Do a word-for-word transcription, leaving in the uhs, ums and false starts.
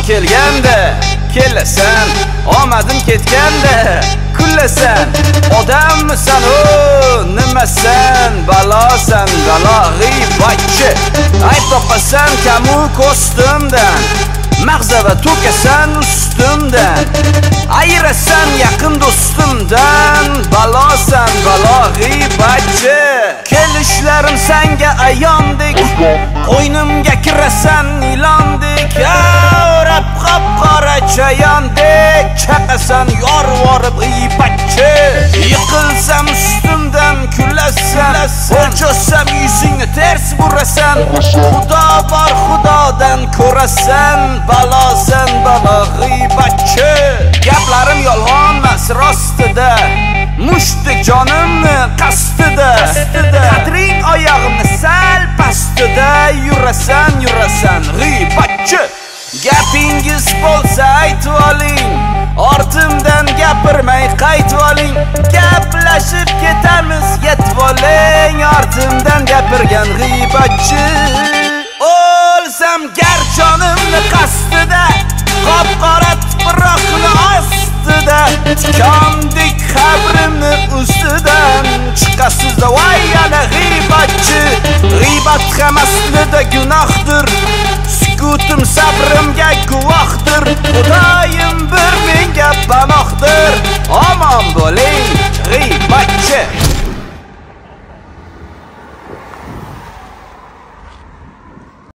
kelganda kelasan, omadim ketganda kullasan. Odammisan o, nimasan? Balosan, balo g'iybatchi. Ay topasan kamu ko'stimdan, mag'zava to'kasan ustimdan. Ayirasan yaqin do'stimdan, balosan, balo g'iybatchi. Kelishlarim senga ayondek, qo'ynimga kirasan ilondek. O'rab qop-qora chayondek, chaqasan yor vorib g'iybatchi. Yiqilsam ustimdan kulasan, o'lchosam yuzingni ters burasan. Xudo bor, xudodan ko'rasan, balosan, balo g'iybatchi. Gaplarim yolg'onmas rostida, mushtdek jonimni qasdida. Qadring oyog'imni sal pastida, yurasan, yurasan g'iybatchi. Gapingiz bo'lsa aytib oling, ortimdan gapirmay qaytib oling. Gaplashib ketamiz, yetib oling, ortimdan gapirgan g'iybatchi. O'lsam gar jonimni qasdida, qop-qora tuproqni ostida, tikondek qabrimni ustidan chiqasiz voy yana g'iybatchi. G'iybat ham aslida gunohdir, sukutim sabrimga guvohdir. Xudoyim bir menga panohdir, omon bo'ling.